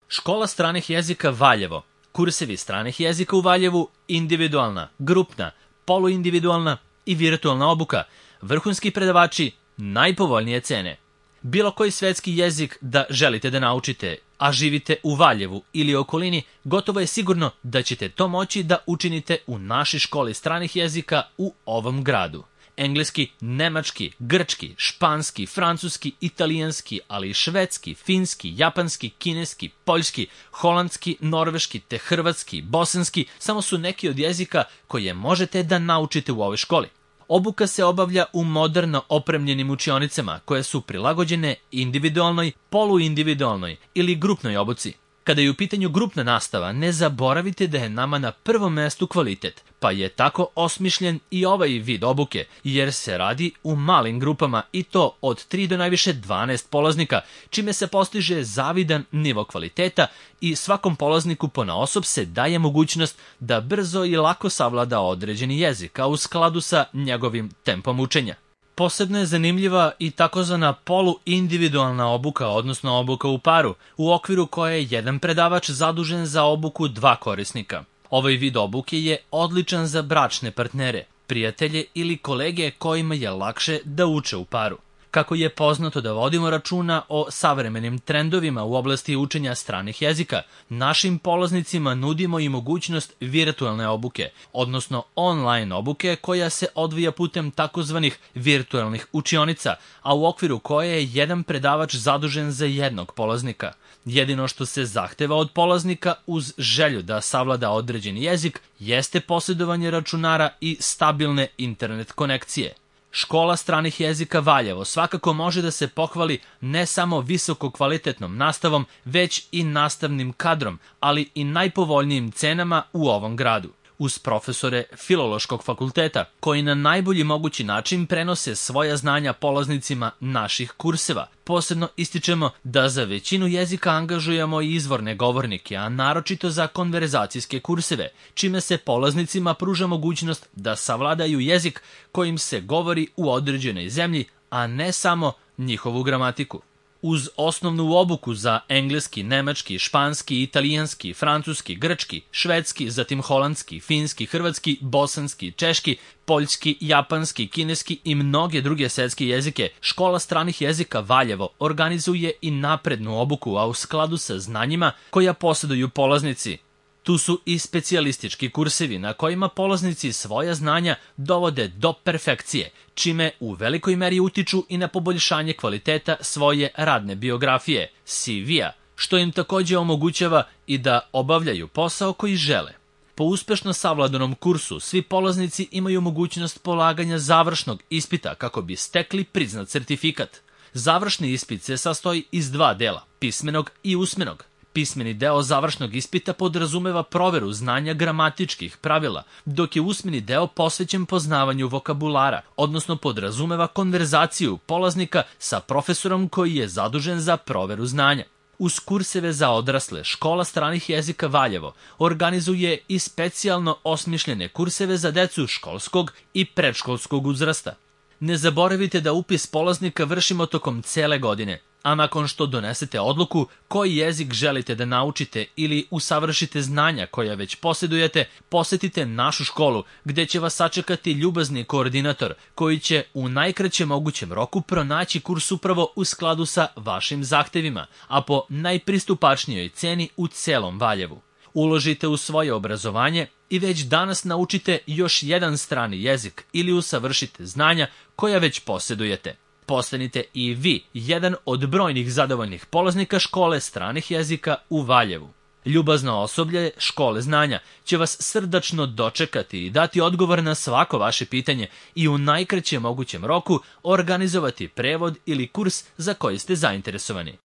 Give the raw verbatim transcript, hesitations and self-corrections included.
Škola stranih jezika Valjevo. Kursevi stranih jezika u Valjevu, individualna, grupna, poluindividualna i virtualna obuka. Vrhunski predavači, najpovoljnije cene. Bilo koji svetski jezik da želite da naučite, a živite u Valjevu ili okolini, gotovo je sigurno da ćete to moći da učinite u našoj školi stranih jezika u ovom gradu. Engleski, nemački, grčki, španski, francuski, italijanski, ali i švedski, finski, japanski, kineski, poljski, holandski, norveški te hrvatski, bosanski samo su neki od jezika koje možete da naučite u ovoj školi. Obuka se obavlja u moderno opremljenim učionicama koje su prilagođene individualnoj, poluindividualnoj ili grupnoj obuci. Kada je u pitanju grupna nastava, ne zaboravite da je nama na prvom mestu kvalitet, pa je tako osmišljen i ovaj vid obuke, jer se radi u malim grupama i to od tri do najviše dvanaest polaznika, čime se postiže zavidan nivo kvaliteta i svakom polazniku ponaosob se daje mogućnost da brzo i lako savlada određeni jezik, a u skladu sa njegovim tempom učenja. Posebno je zanimljiva i takozvana poluindividualna obuka, odnosno obuka u paru, u okviru koje je jedan predavač zadužen za obuku dva korisnika. Ovaj vid obuke je odličan za bračne partnere, prijatelje ili kolege kojima je lakše da uče u paru. Kako je poznato da vodimo računa o savremenim trendovima u oblasti učenja stranih jezika, našim polaznicima nudimo i mogućnost virtualne obuke, odnosno online obuke koja se odvija putem takozvanih virtualnih učionica, a u okviru koje je jedan predavač zadužen za jednog polaznika. Jedino što se zahteva od polaznika uz želju da savlada određeni jezik jeste posjedovanje računara i stabilne internet konekcije. Škola stranih jezika Valjevo svakako može da se pohvali ne samo visoko kvalitetnom nastavom, već i nastavnim kadrom, ali i najpovoljnijim cenama u ovom gradu. Uz profesore Filološkog fakulteta, koji na najbolji mogući način prenose svoja znanja polaznicima naših kurseva. Posebno ističemo da za većinu jezika angažujemo i izvorne govornike, a naročito za konverzacijske kurseve, čime se polaznicima pruža mogućnost da savladaju jezik kojim se govori u određenoj zemlji, a ne samo njihovu gramatiku. Uz osnovnu obuku za engleski, nemački, španski, italijanski, francuski, grčki, švedski, zatim holandski, finski, hrvatski, bosanski, češki, poljski, japanski, kineski i mnoge druge svetske jezike, Škola stranih jezika Valjevo organizuje i naprednu obuku, a u skladu sa znanjima koja posjeduju polaznici. Tu su i specijalistički kursevi na kojima polaznici svoja znanja dovode do perfekcije, čime u velikoj meri utiču i na poboljšanje kvaliteta svoje radne biografije, C V-a, što im također omogućava i da obavljaju posao koji žele. Po uspešno savladanom kursu svi polaznici imaju mogućnost polaganja završnog ispita kako bi stekli priznat sertifikat. Završni ispit se sastoji iz dva dela, pismenog i usmenog. Pismeni deo završnog ispita podrazumeva proveru znanja gramatičkih pravila, dok je usmeni deo posvećen poznavanju vokabulara, odnosno podrazumeva konverzaciju polaznika sa profesorom koji je zadužen za proveru znanja. Uz kurseve za odrasle, Škola stranih jezika Valjevo organizuje i specijalno osmišljene kurseve za decu školskog i predškolskog uzrasta. Ne zaboravite da upis polaznika vršimo tokom cele godine, a nakon što donesete odluku koji jezik želite da naučite ili usavršite znanja koja već posjedujete, posetite našu školu gdje će vas sačekati ljubazni koordinator koji će u najkraćem mogućem roku pronaći kurs upravo u skladu sa vašim zahtevima, a po najpristupačnijoj ceni u celom Valjevu. Uložite u svoje obrazovanje i već danas naučite još jedan strani jezik ili usavršite znanja koja već posjedujete. Postanite i vi jedan od brojnih zadovoljnih polaznika Škole stranih jezika u Valjevu. Ljubazno osoblje Škole znanja će vas srdačno dočekati i dati odgovor na svako vaše pitanje i u najkraćem mogućem roku organizovati prevod ili kurs za koji ste zainteresovani.